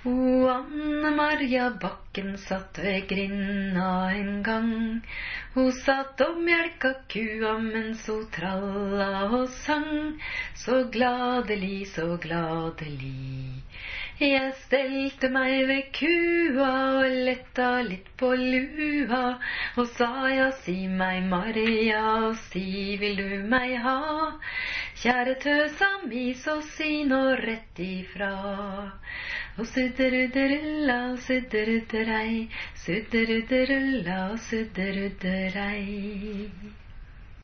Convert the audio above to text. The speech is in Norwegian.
O Anne Maria Bakken satt ved grinda en gang. Hun satt og mjelka kua mens hun tralla og sang. Så gladelig, så gladelig. Jeg stelte meg ved kua og letta litt på lua, og sa ja, si meg Maria, og si vil du meg ha? Kjære tøsa mi, så si nå rett ifra. Og sudderudderulla, og sudderudderei, sudderudderulla, og sudderudderei.